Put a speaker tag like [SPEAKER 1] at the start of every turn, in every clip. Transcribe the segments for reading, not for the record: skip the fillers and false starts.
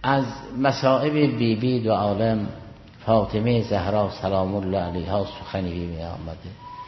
[SPEAKER 1] از مصائب بیبی دو عالم فاطمه زهرا سلام الله علیها سخنی می آمده.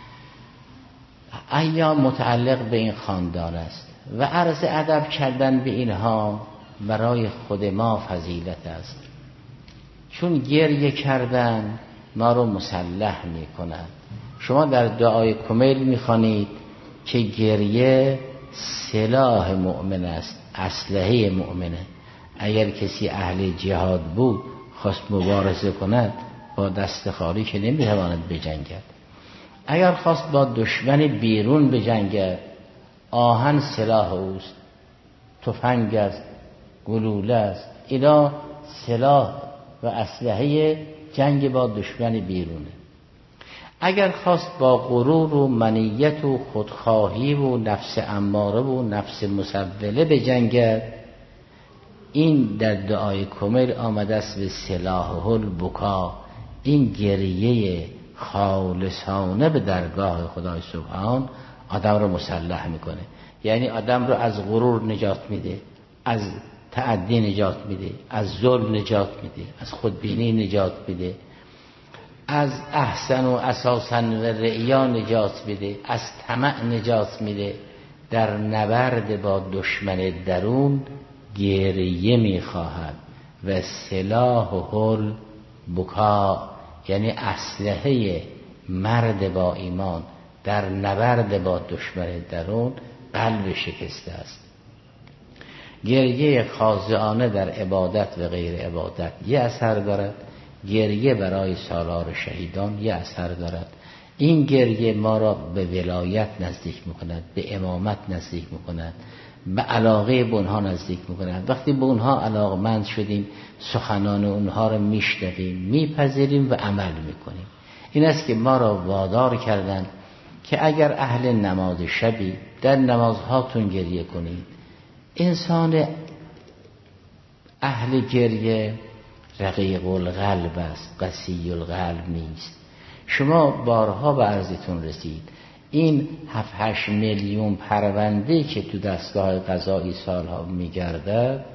[SPEAKER 1] ایام متعلق به این خاندان است و عرض ادب کردن به اینها برای خود ما فضیلت است، چون گریه کردن ما رو مسلح می کند. شما در دعای کمیل می خوانید که گریه سلاح مؤمن است، اسلحه مؤمنه. اگر کسی اهل جهاد بود خواست مبارزه کند با دست خالی که نمی تواند بجنگد. اگر خواست با دشمن بیرون بجنگد آهن سلاح اوست، تفنگ است، گلوله است، اینا سلاح و اسلحه جنگ با دشمن بیرونه. اگر خواست با غرور و منیت و خودخواهی و نفس اماره و نفس مسوله بجنگد، این در دعای کمیل آمده است به سلاح البکا. این گریه خالصانه به درگاه خدای سبحان آدم رو مسلح میکنه، یعنی آدم رو از غرور نجات میده، از تعدی نجات میده، از ظلم نجات میده، از خودبینی نجات میده، از احسن و اساسا و رعیا نجات میده، از طمع نجات میده. در نبرد با دشمن درون گریه میخواهد و سلاح البکا، یعنی اسلحه مرد با ایمان در نبرد با دشمن درون قلب شکسته است. گریه خاضعانه در عبادت و غیر عبادت یه اثر دارد، گریه برای سالار شهیدان یه اثر دارد. این گریه ما را به ولایت نزدیک میکند، به امامت نزدیک میکند، به علاقه به اونها نزدیک میکند. وقتی به اونها علاقمند شدیم سخنان اونها را میشنویم، میپذیریم و عمل میکنیم. این است که ما را وادار کردند که اگر اهل نماز شبی در نمازهاتون گریه کنید. انسان اهل گریه رقیق القلب است، قسی القلب نیست. شما بارها به عرضتون رسید این 7-8 میلیون پرونده که تو دستگاه قضایی سالها میگرده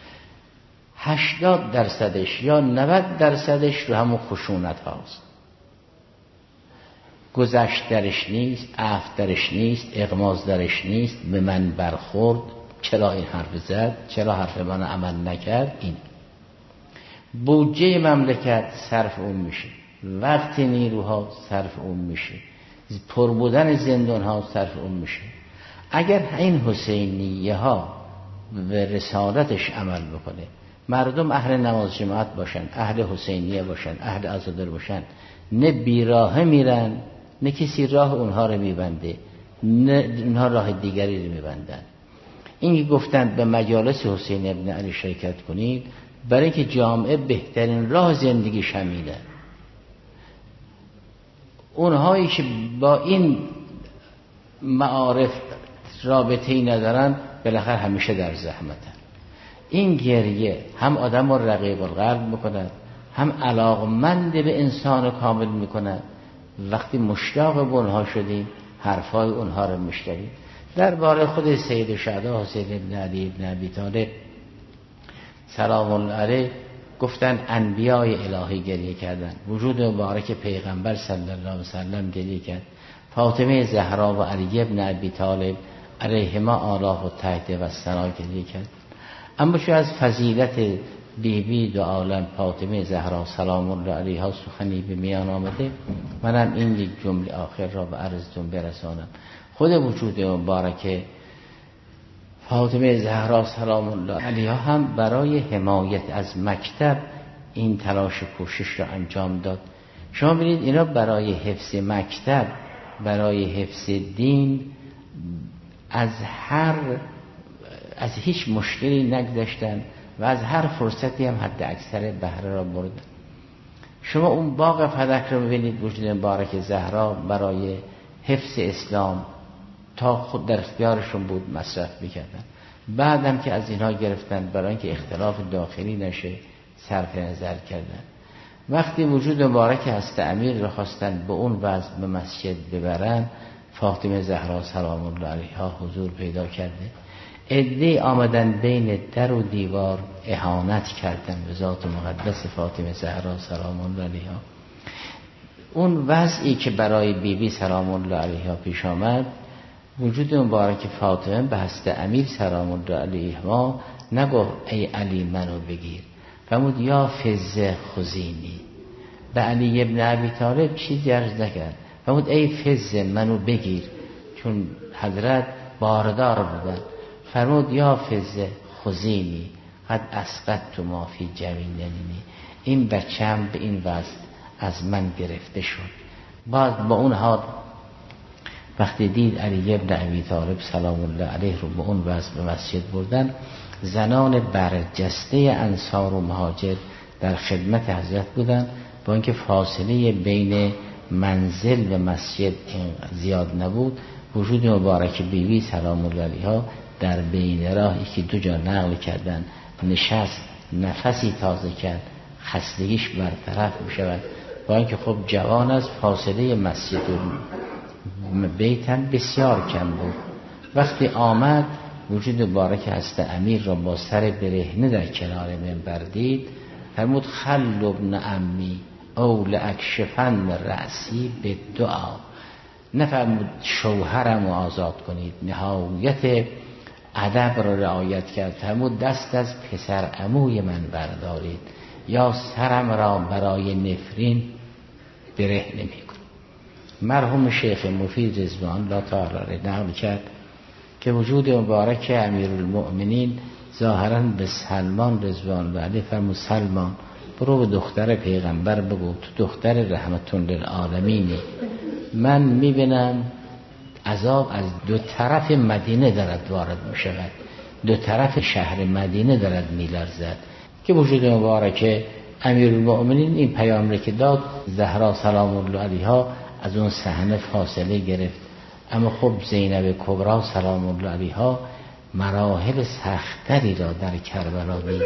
[SPEAKER 1] 80% یا 90% رو همون خشونت هاست. گذشت درش نیست، عفو درش نیست، اغماض درش نیست، به من برخورد، چرا این حرف زد، چرا حرف من عمل نکرد. این بودجه مملکت صرف اون میشه، وقت نیروها صرف اون میشه، پر بودن زندان ها صرف اون میشه. اگر این حسینیه ها به رسالتش عمل بکنه، مردم اهل نماز جماعت باشن، اهل حسینیه باشن، اهل عزادار باشن، نه بیراهه میرن نه کسی راه اونها رو میبنده، نه اونها راه دیگری رو میبندن. این گفتن به مجالس حسین ابن علی شرکت کنید برای اینکه جامعه بهترین راه زندگی شمیده. اونهایی که با این معارف رابطه‌ای ندارن بالاخره همیشه در زحمتن. این گریه هم آدم رو رقیق القلب میکند، هم علاقمند به انسان کامل میکند. وقتی مشتاق به اونها شدیم حرفای اونها رو میشنویم. درباره خود سید شهدا حسین ابن علی ابن ابی طالب سلام الله علیه گفتن انبیای الهی گریه کردن، وجود مبارک پیغمبر صلی الله علیه وسلم گریه کرد، فاطمه زهرا و علی ابن ابی طالب علیهما آلاء و تحت و ثنا گریه کرد. اما چون از فضیلت بیبی دو عالم فاطمه زهرا سلام الله علیها سخنی به میان آمده، منم این یک جمله آخر را به عرضتون برسانم. خود وجود مبارک فاطمه زهرا سلام الله علیها هم برای حمایت از مکتب این تلاش و کوشش را انجام داد. شما ببینید اینا برای حفظ مکتب، برای حفظ دین از هیچ مشکلی نگذشتن و از هر فرصتی هم حد اکثر بهره را بردن. شما اون باغ فلک رو ببینید، وجود مبارک زهرا برای حفظ اسلام تا خود در اختیارشون بود مصرف میکردن. بعدم که از اینها گرفتن برای اینکه اختلاف داخلی نشه صرف نظر کردن. وقتی وجود مبارک هست امیر رو خواستن به اون وضع به مسجد ببرن، فاطمه زهرا سلام الله علیها حضور پیدا کرده. عده‌ای آمدن بین در و دیوار اهانت کردن به ذات مقدس فاطمه زهرا سلام الله علیها. اون وضعی که برای بیبی سلام الله علیها پیش آمد، وجود مبارک فاطمه به هست امیر سلام الله علیها نگفت ای علی منو بگیر، فرمود یا فزه خزینی. به علی ابن ابی طالب چیزی عرض نکرد، فرمود ای فزه منو بگیر، چون حضرت باردار بودن. فرمود یا فزه خزینی قد اسقطت ما فی جبیننی. این بچه‌م به این وضع از من گرفته شد. بعد با اون حال وقتی دید علی ابن ابی طالب سلام الله علیه رو به اون وضع به مسجد بردن، زنان برجسته انصار و مهاجر در خدمت حضرت بودن، با اینکه فاصله بین منزل و مسجد زیاد نبود. وجود مبارک بیبی سلام الله علیها در بین راهی که دو جا نقل کردن نشست، نفسی تازه کرد، خستگیش برطرف می شود. با اینکه خب جوان از فاصله مسجد و بیتن بسیار کم بود. وقتی آمد وجود مبارک هست امیر را با سر برهنه در کنار منبر دید، فرمود خل ابن عمی او لاکشفن رأسی به دعا. نفرمود شوهرم رو آزاد کنید، نهایت ادب را رعایت کرد. فرمود دست از پسر عموی من بردارید یا سرم را برای نفرین برهنه میکنم. مرحوم شیخ مفید رضوان الله تعالی نقل کرد که وجود مبارک امیرالمؤمنین ظاهرا به سلمان رضوان الله علیه فرمود سلمان برو به دختر پیغمبر بگو تو دختر رحمت للعالمینی، من میبینم عذاب از دو طرف مدینه دارد وارد میشود، دو طرف شهر مدینه دارد میلرزد. که وجود مبارک امیرالمؤمنین این پیام را که داد، زهرا سلام الله علیها از اون صحنه فاصله گرفت. اما خب زینب کبرا سلام الله علیها مراحل سختری را در کربلا دید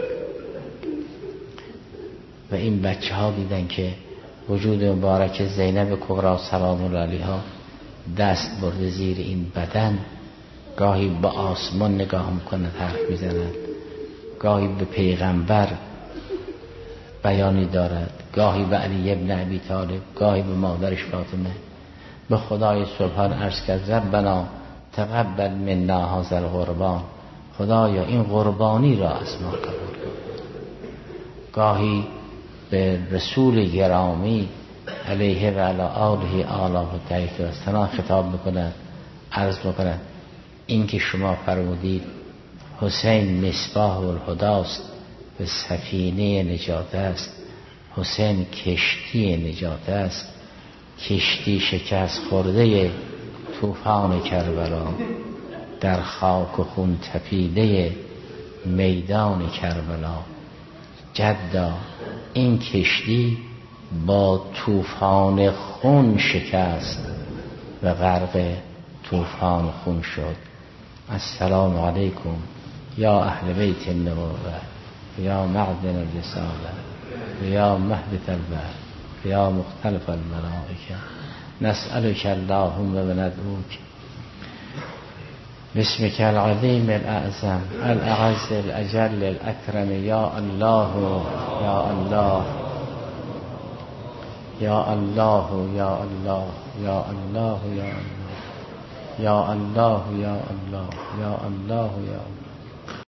[SPEAKER 1] و این بچه ها دیدن که وجود مبارک زینب کبرا سلام الله علیها دست برده زیر این بدن، گاهی به آسمان نگاه میکند حرف میزند، گاهی به پیغمبر بیانی دارد، گاهی به علی ابن ابی طالب، گاهی به مادرش فاطمه. به خدای سبحان عرض کرد ربنا تقبل منا هذا القربان، خدایا این قربانی را از ما قبول کن. گاهی به رسول گرامی علیه و علی آله آله و طیف و سنا خطاب میکند، عرض میکند این که شما فرمودید حسین مصباح الهداست، به سفینه نجات است، حسین کشتی نجات است، کشتی شکست خورده طوفان کربلا، در خاک و خون تپیده میدان کربلا. جدا این کشتی با طوفان خون شکست و غرق طوفان خون شد. السلام علیکم یا اهل بیت النبوة یا معدن الرسالة یا مهبط البحر یا مختلف الملائکه نسألك اللهم و ندعوک باسمك العظیم الاعظم الاعز الاجل الاکرم یا الله یا الله یا الله یا الله یا الله یا الله یا الله یا الله یا الله یا الله.